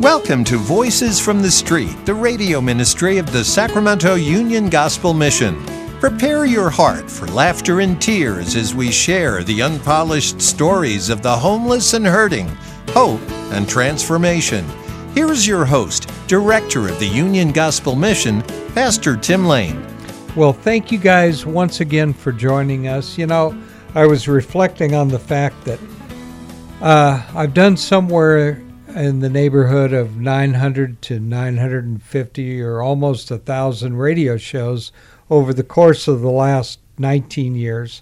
Welcome to Voices from the Street, the radio ministry of the Sacramento Union Gospel Mission. Prepare your heart for laughter and tears as we share the unpolished stories of the homeless and hurting, hope and transformation. Here's your host, Director of the Union Gospel Mission, Pastor Tim Lane. Well, thank you guys once again for joining us. You know, I was reflecting on the fact that I've done somewhere in the neighborhood of 900 to 950 or almost 1,000 radio shows over the course of the last 19 years.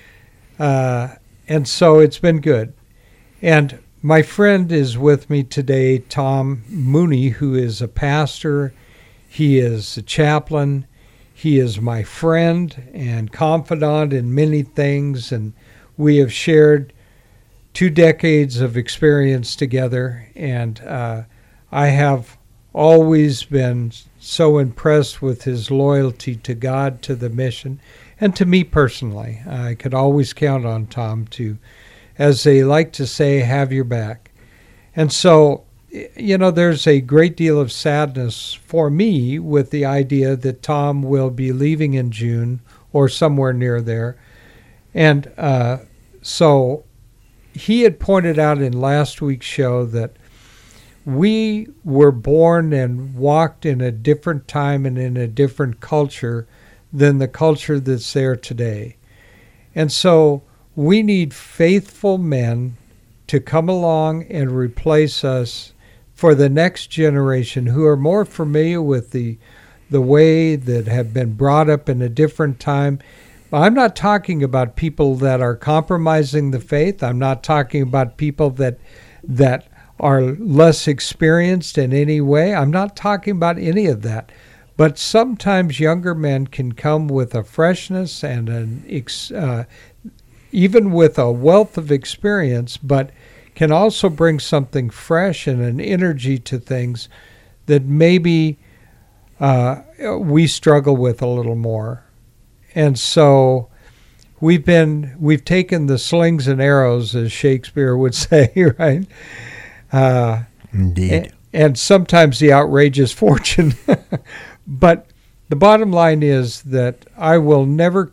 And so it's been good. And my friend is with me today, Tom Mooney, who is a pastor. He is a chaplain. He is my friend and confidant in many things. And we have shared 2 decades of experience together, and I have always been so impressed with his loyalty to God, to the mission, and to me personally. I could always count on Tom to, as they like to say, have your back. And so, you know, there's a great deal of sadness for me with the idea that Tom will be leaving in June or somewhere near there. And so he had pointed out in last week's show that we were born and walked in a different time and in a different culture than the culture that's there today. And so we need faithful men to come along and replace us for the next generation who are more familiar with the way that have been brought up in a different time. I'm not talking about people that are compromising the faith. I'm not talking about people that are less experienced in any way. I'm not talking about any of that. But sometimes younger men can come with a freshness and even with a wealth of experience, but can also bring something fresh and an energy to things that maybe we struggle with a little more. And so we've taken the slings and arrows, as Shakespeare would say, right? Indeed. And sometimes the outrageous fortune. But the bottom line is that I will never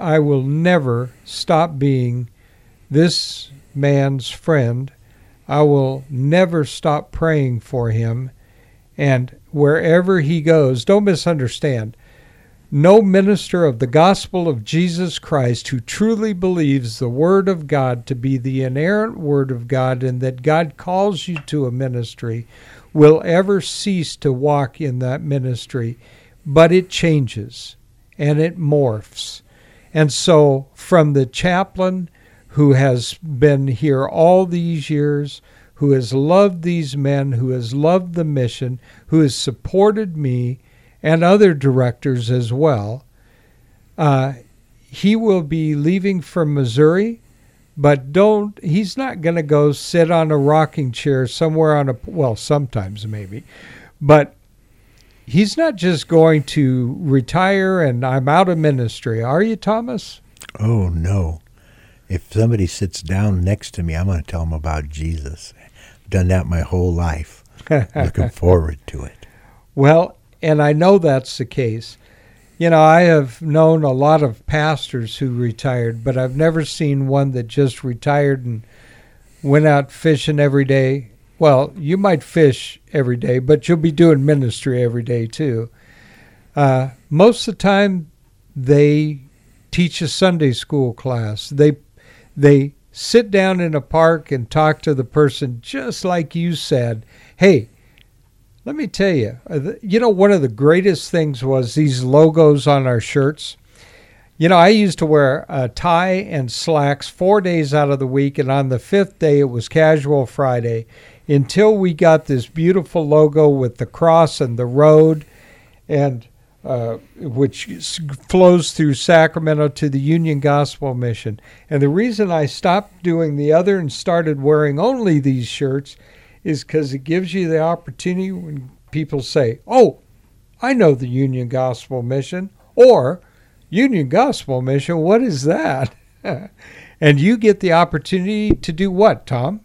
stop being this man's friend. I will never stop praying for him. And wherever he goes, don't misunderstand. No minister of the gospel of Jesus Christ who truly believes the Word of God to be the inerrant Word of God and that God calls you to a ministry will ever cease to walk in that ministry. But it changes and it morphs. And so from the chaplain who has been here all these years, who has loved these men, who has loved the mission, who has supported me, and other directors as well. He will be leaving from Missouri, but he's not going to go sit on a rocking chair somewhere sometimes maybe, but he's not just going to retire and I'm out of ministry. Are you, Thomas? Oh, no. If somebody sits down next to me, I'm going to tell them about Jesus. I've done that my whole life. Looking forward to it. Well, and I know that's the case. You know, I have known a lot of pastors who retired, but I've never seen one that just retired and went out fishing every day. Well, you might fish every day, but you'll be doing ministry every day too. Most of the time, they teach a Sunday school class. They sit down in a park and talk to the person just like you said. Hey, let me tell you, one of the greatest things was these logos on our shirts. You know, I used to wear a tie and slacks 4 days out of the week, and on the 5th day it was Casual Friday, until we got this beautiful logo with the cross and the road, and which flows through Sacramento to the Union Gospel Mission. And the reason I stopped doing the other and started wearing only these shirts is because it gives you the opportunity when people say, oh, I know the Union Gospel Mission, or Union Gospel Mission, what is that? And you get the opportunity to do what, Tom?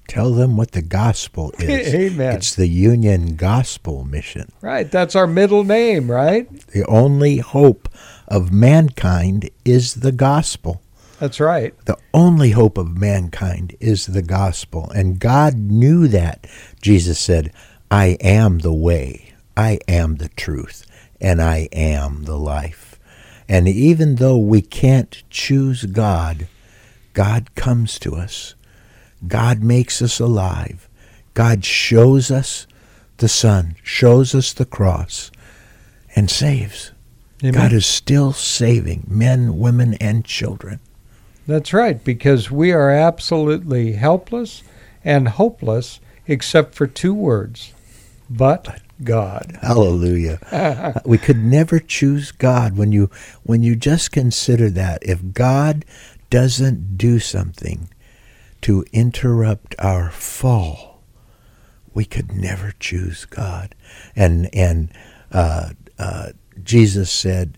Tell them what the gospel is. Amen. It's the Union Gospel Mission. Right. That's our middle name, right? The only hope of mankind is the gospel. That's right. The only hope of mankind is the gospel. And God knew that. Jesus said, I am the way, I am the truth, and I am the life. And even though we can't choose God, God comes to us. God makes us alive. God shows us the Son, shows us the cross, and saves. Amen. God is still saving men, women, and children. That's right, because we are absolutely helpless and hopeless except for two words, but God. Hallelujah. We could never choose God. When you just consider that, if God doesn't do something to interrupt our fall, we could never choose God. And Jesus said,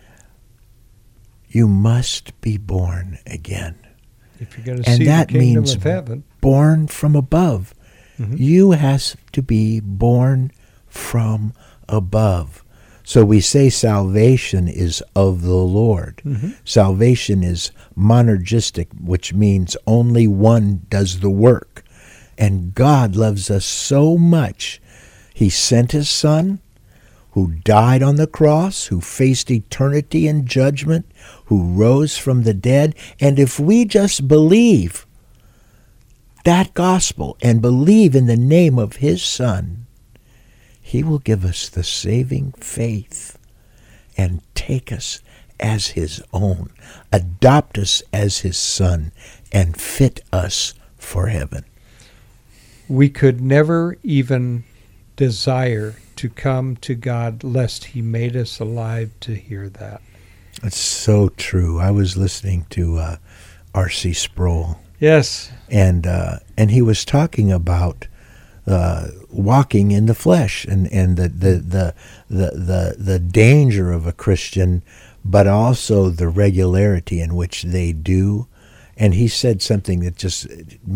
you must be born again. If you're going to see the kingdom of heaven. Born from above. Mm-hmm. You has to be born from above. So we say salvation is of the Lord. Mm-hmm. Salvation is monergistic, which means only one does the work. And God loves us so much, he sent his Son, who died on the cross, who faced eternity in judgment, who rose from the dead. And if we just believe that gospel and believe in the name of his Son, he will give us the saving faith and take us as his own, adopt us as his Son, and fit us for heaven. We could never even desire to come to God lest he made us alive to hear that. It's so true. I was listening to R.C. Sproul. Yes. And he was talking about walking in the flesh and the danger of a Christian, but also the regularity in which they do. And he said something that just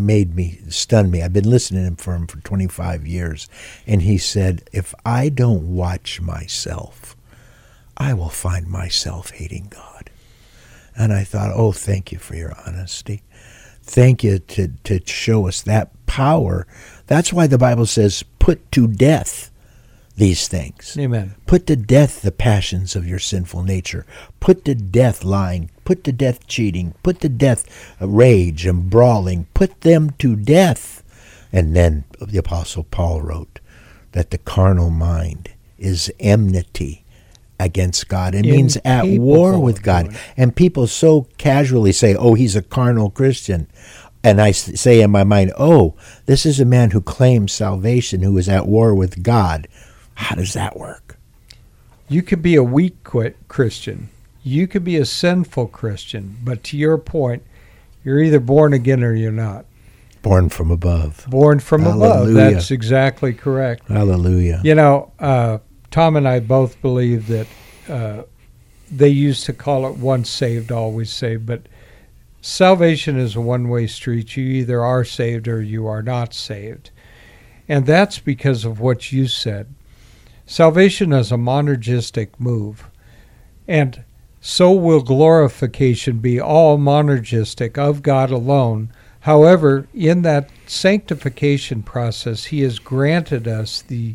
stunned me. I've been listening to him for 25 years. And he said, if I don't watch myself, I will find myself hating God. And I thought, oh, thank you for your honesty. Thank you to show us that power. That's why the Bible says, put to death these things. Amen. Put to death the passions of your sinful nature. Put to death lying. Put to death cheating. Put to death rage and brawling. Put them to death. And then the Apostle Paul wrote that the carnal mind is enmity against God. It means at war with God. And people so casually say, oh, he's a carnal Christian. And I say in my mind, oh, this is a man who claims salvation, who is at war with God. How does that work? You could be a weak Christian. You could be a sinful Christian. But to your point, you're either born again or you're not. Born from above. Born from above. That's exactly correct. Hallelujah. You know, Tom and I both believe that they used to call it once saved, always saved. But salvation is a one-way street. You either are saved or you are not saved. And that's because of what you said. Salvation is a monergistic move. And so will glorification be all monergistic of God alone. However, in that sanctification process, he has granted us the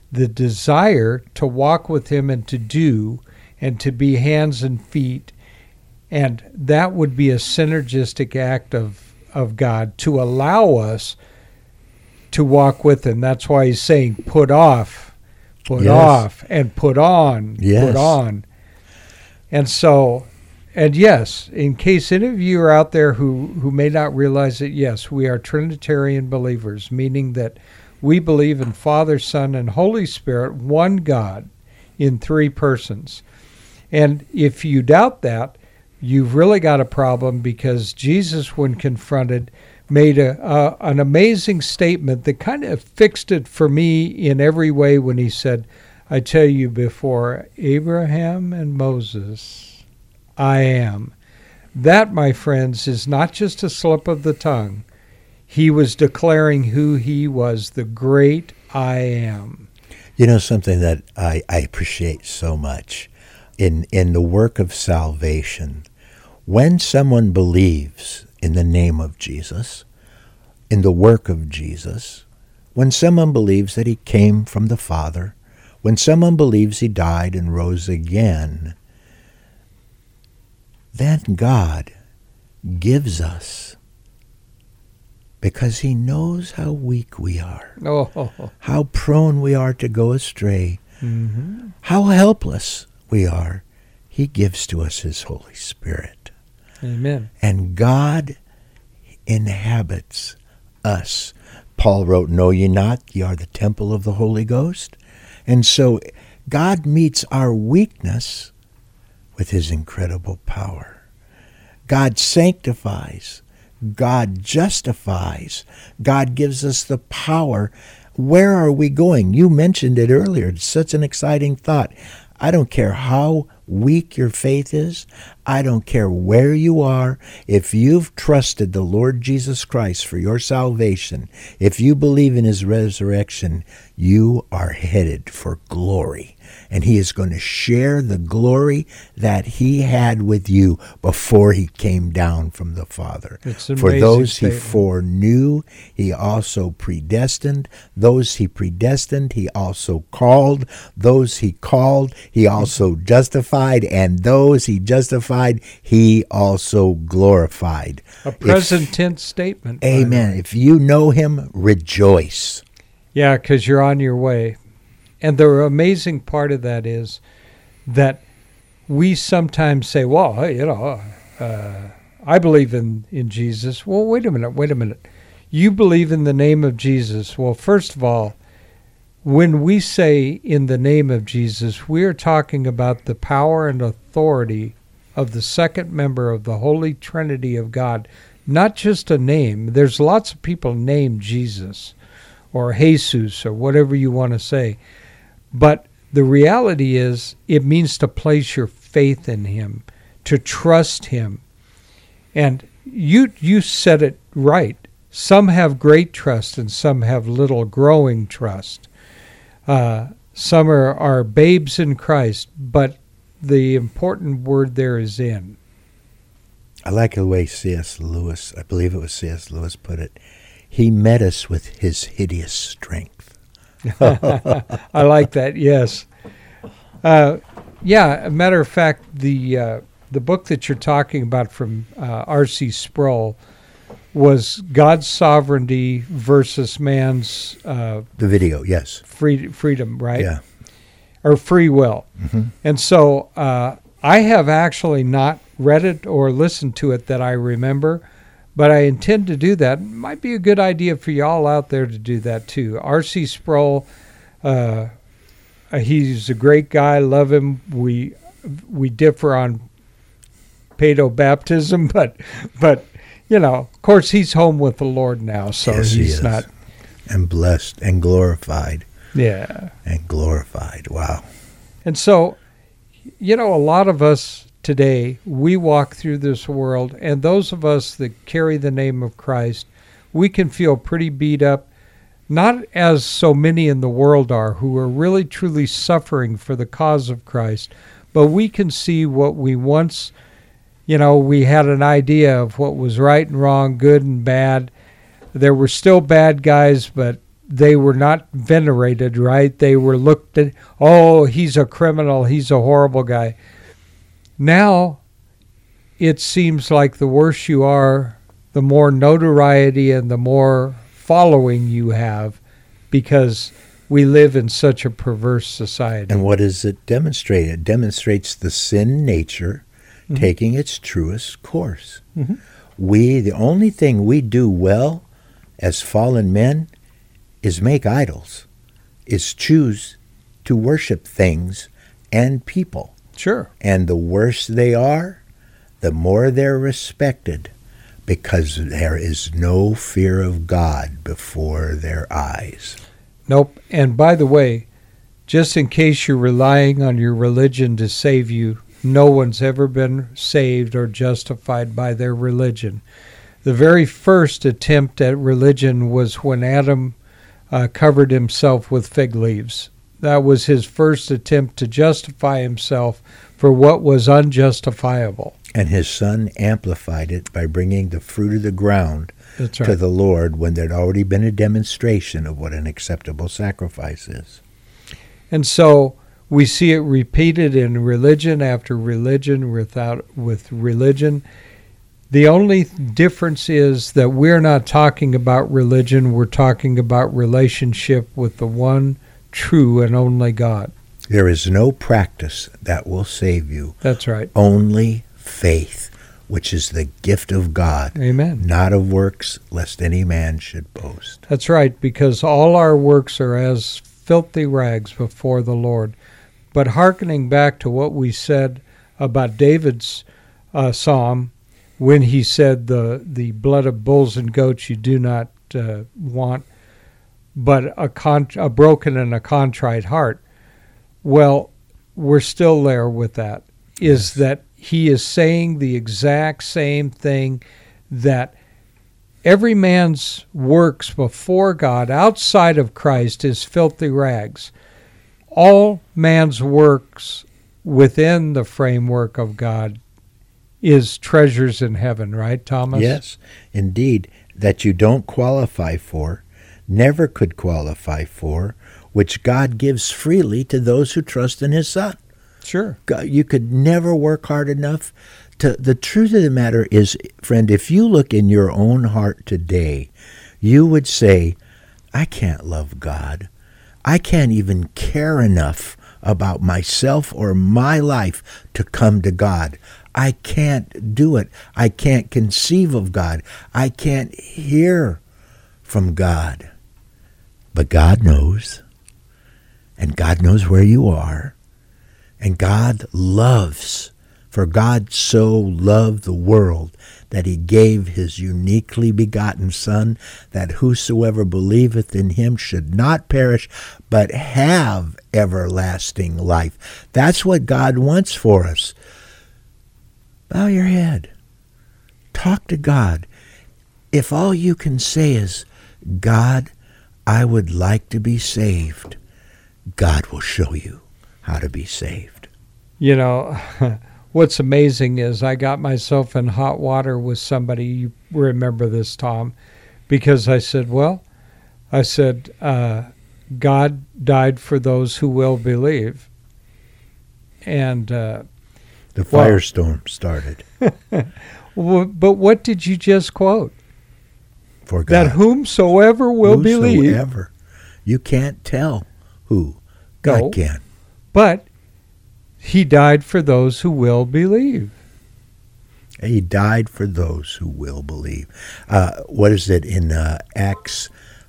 desire to walk with him and to do and to be hands and feet. And that would be a synergistic act of God to allow us to walk with him. That's why he's saying put off, put off, and put on, put on. And so, and yes, in case any of you are out there who may not realize it, yes, we are Trinitarian believers, meaning that we believe in Father, Son, and Holy Spirit, one God in three persons. And if you doubt that, you've really got a problem, because Jesus, when confronted, made an amazing statement that kind of fixed it for me in every way when he said, I tell you, before Abraham and Moses, I am. That, my friends, is not just a slip of the tongue. He was declaring who he was, the great I am. You know, something that I appreciate so much in the work of salvation, when someone believes in the name of Jesus, in the work of Jesus, when someone believes that he came from the Father, when someone believes he died and rose again, then God gives us, because he knows how weak we are, how prone we are to go astray, how helpless we are. He gives to us his Holy Spirit. Amen. And God inhabits us. Paul wrote, "Know ye not, ye are the temple of the Holy Ghost?" And so God meets our weakness with his incredible power. God sanctifies. God justifies. God gives us the power. Where are we going? You mentioned it earlier. It's such an exciting thought. I don't care how weak your faith is. I don't care where you are. If you've trusted the Lord Jesus Christ for your salvation, if you believe in his resurrection, you are headed for glory. And he is going to share the glory that he had with you before he came down from the Father. For those he foreknew, he also predestined. Those he predestined, he also called. Those he called, he also justified. And those he justified, he also glorified. A present tense statement. Amen. If you know him, rejoice. Yeah, because you're on your way. And the amazing part of that is that we sometimes say, well, I believe in Jesus. Well, wait a minute. You believe in the name of Jesus. Well, first of all, when we say in the name of Jesus, we are talking about the power and authority of the second member of the Holy Trinity of God, not just a name. There's lots of people named Jesus or Jesus or whatever you want to say. But the reality is it means to place your faith in him, to trust him. And you said it right. Some have great trust and some have little growing trust. Some are babes in Christ, but the important word there is in. I like the way C.S. Lewis, I believe it was C.S. Lewis, put it. He met us with his hideous strength. I like that, yes. Yeah, a matter of fact, the book that you're talking about from R.C. Sproul was God's sovereignty versus man's... the video, yes. Freedom, right? Yeah. Or free will. Mm-hmm. And so I have actually not read it or listened to it that I remember, but I intend to do that. It might be a good idea for y'all out there to do that too. R.C. Sproul, he's a great guy. Love him. We differ on paedo-baptism, but you know, of course, he's home with the Lord now, so yes, he's not. And blessed and glorified. Yeah. And glorified. Wow. And so, you know, a lot of us today, we walk through this world, and those of us that carry the name of Christ, we can feel pretty beat up, not as so many in the world are who are really truly suffering for the cause of Christ, but we can see what we once, you know, we had an idea of what was right and wrong, good and bad. There were still bad guys, but they were not venerated, right? They were looked at, oh, he's a criminal, he's a horrible guy. Now, it seems like the worse you are, the more notoriety and the more following you have, because we live in such a perverse society. And what does it demonstrate? It demonstrates the sin nature taking its truest course. Mm-hmm. The only thing we do well as fallen men is make idols, is choose to worship things and people. Sure. And the worse they are, the more they're respected, because there is no fear of God before their eyes. Nope. And by the way, just in case you're relying on your religion to save you, no one's ever been saved or justified by their religion. The very first attempt at religion was when Adam covered himself with fig leaves. That was his first attempt to justify himself for what was unjustifiable. And his son amplified it by bringing the fruit of the ground That's right. to the Lord when there'd already been a demonstration of what an acceptable sacrifice is. And so we see it repeated in religion after religion with religion. The only difference is that we're not talking about religion, we're talking about relationship with the one true and only God. There is no practice that will save you. That's right. Only faith, which is the gift of God, Amen. not of works, lest any man should boast. That's right, because all our works are as filthy rags before the Lord. But hearkening back to what we said about David's psalm, when he said the blood of bulls and goats you do not want, but a broken and a contrite heart. Well, we're still there with that, is Yes. that he is saying the exact same thing, that every man's works before God outside of Christ is filthy rags. All man's works within the framework of God is treasures in heaven, right, Thomas? Yes, indeed, that you don't qualify for, never could qualify for, which God gives freely to those who trust in his Son. Sure. God, you could never work hard enough. The truth of the matter is, friend, if you look in your own heart today, you would say, I can't love God. I can't even care enough about myself or my life to come to God. I can't do it. I can't conceive of God. I can't hear from God. But God knows. And God knows where you are. And God loves. For God so loved the world that he gave his uniquely begotten Son, that whosoever believeth in him should not perish, but have everlasting life. That's what God wants for us. Bow your head. Talk to God. If all you can say is, God, I would like to be saved, God will show you how to be saved. You know, what's amazing is I got myself in hot water with somebody, you remember this, Tom, because I said, God died for those who will believe. And the firestorm started. But what did you just quote? For God. That whomsoever will believe. Whosoever. You can't tell who. God No. can. But he died for those who will believe. He died for those who will believe. What is it in Acts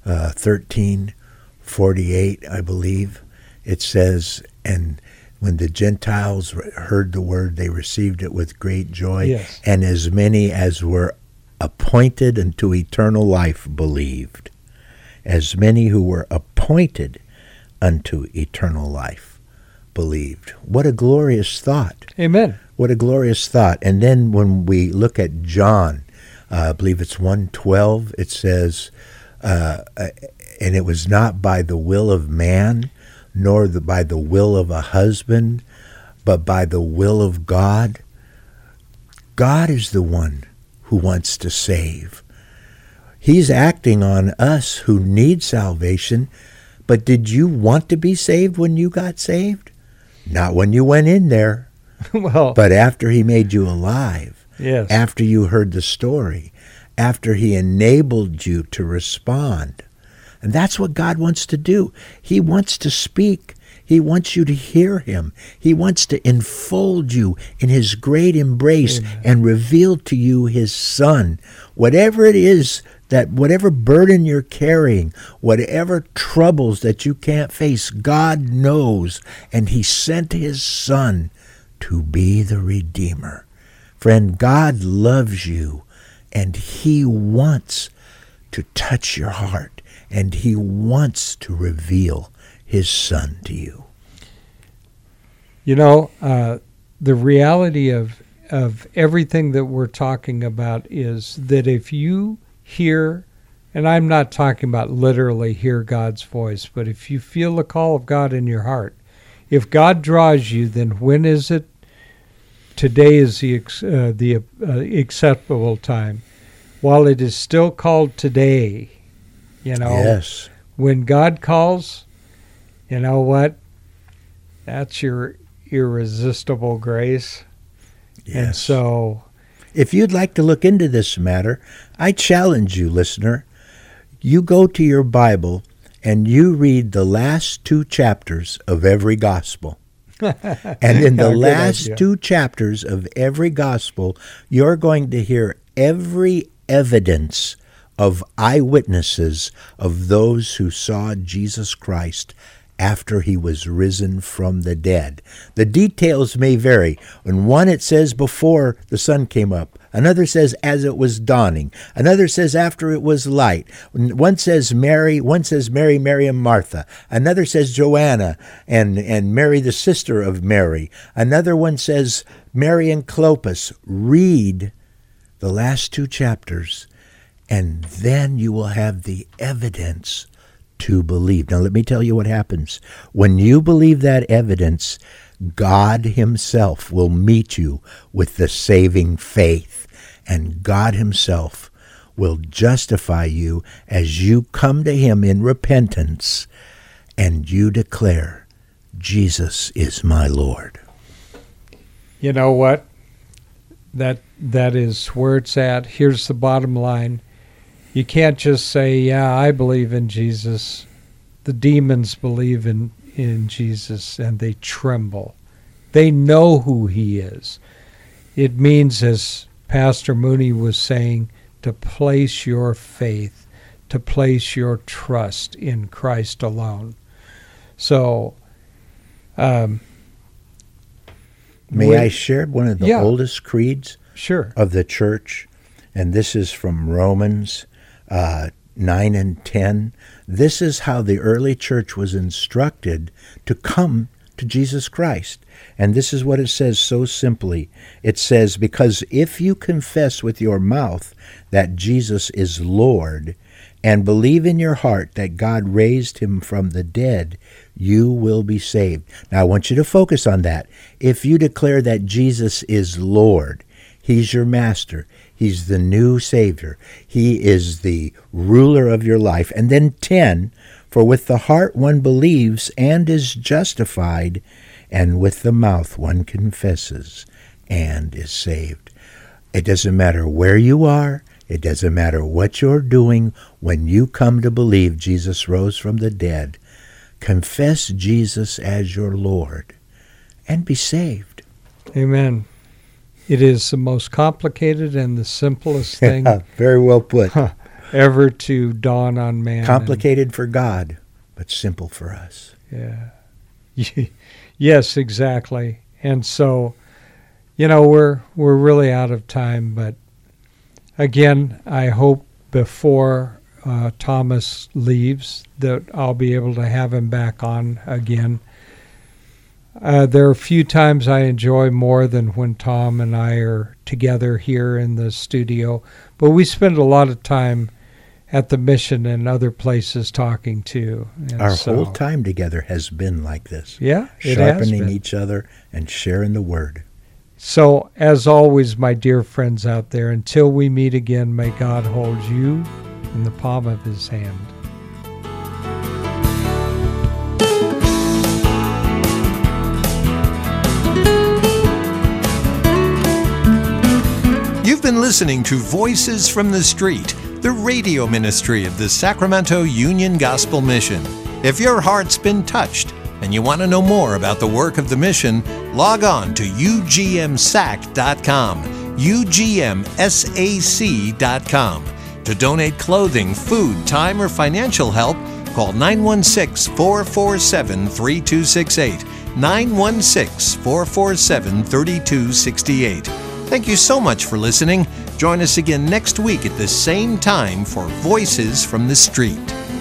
13:48, I believe? It says, and when the Gentiles heard the word, they received it with great joy. Yes. And as many as were appointed unto eternal life believed. As many who were appointed unto eternal life believed. What a glorious thought. Amen. What a glorious thought. And then when we look at John, I believe it's 1:12, it says, and it was not by the will of man, nor by the will of a husband, but by the will of God. God is the one who wants to save. He's acting on us who need salvation. But did you want to be saved when you got saved? Not when you went in there, Well, but after he made you alive, yes. after you heard the story, after he enabled you to respond. And that's what God wants to do. He wants to speak. He wants you to hear him. He wants to enfold you in his great embrace. Amen. And reveal to you his Son. Whatever it is, that whatever burden you're carrying, whatever troubles that you can't face, God knows, and he sent his Son to be the Redeemer. Friend, God loves you, and he wants to touch your heart, and he wants to reveal his Son to you. You know, the reality of of everything that we're talking about is that if you hear, and I'm not talking about literally hear God's voice, but if you feel the call of God in your heart, if God draws you, then when is it? Today is the acceptable time. While it is still called today, Yes. when God calls, you know what? That's your irresistible grace. Yes. And so, if you'd like to look into this matter, I challenge you, listener. You go to your Bible and you read the last 2 chapters of every gospel. And in the last 2 chapters of every gospel, you're going to hear every evidence of eyewitnesses of those who saw Jesus Christ after he was risen from the dead. The details may vary. In one it says before the sun came up. Another says as it was dawning. Another says after it was light. One says Mary, Mary and Martha. Another says Joanna and Mary, the sister of Mary. Another one says Mary and Clopas. Read the last 2 chapters, and then you will have the evidence to believe. Now, let me tell you what happens. When you believe that evidence, God himself will meet you with the saving faith, and God himself will justify you as you come to him in repentance and you declare, Jesus is my Lord. you know what? That is where it's at. Here's the bottom line. You can't just say, yeah, I believe in Jesus. The demons believe in Jesus, and they tremble. They know who he is. It means, as Pastor Mooney was saying, to place your faith, to place your trust in Christ alone. So, may I share one of the oldest creeds of the church? And this is from Romans 9 and 10. This is how the early church was instructed to come to Jesus Christ. And this is what it says so simply. It says, because if you confess with your mouth that Jesus is Lord and believe in your heart that God raised him from the dead, you will be saved. Now, I want you to focus on that. If you declare that Jesus is Lord, he's your master, he's the new Savior, he is the ruler of your life. And then 10, for with the heart one believes and is justified, and with the mouth one confesses and is saved. It doesn't matter where you are. It doesn't matter what you're doing. When you come to believe Jesus rose from the dead, confess Jesus as your Lord and be saved. Amen. It is the most complicated and the simplest thing very well put. Ever to dawn on man. Complicated for God, but simple for us. Yeah. Yes, exactly. And so, we're really out of time, but again, I hope before Thomas leaves that I'll be able to have him back on again. There are a few times I enjoy more than when Tom and I are together here in the studio, but we spend a lot of time at the mission and other places talking too. And our whole time together has been like this. Yeah, it sharpening has been. Each other and sharing the word. So, as always, my dear friends out there, until we meet again, may God hold you in the palm of his hand. You've been listening to Voices from the Street, the radio ministry of the Sacramento Union Gospel Mission. If your heart's been touched and you want to know more about the work of the mission, log on to ugmsac.com, ugmsac.com. To donate clothing, food, time, or financial help, call 916-447-3268, 916-447-3268. Thank you so much for listening. Join us again next week at the same time for Voices from the Street.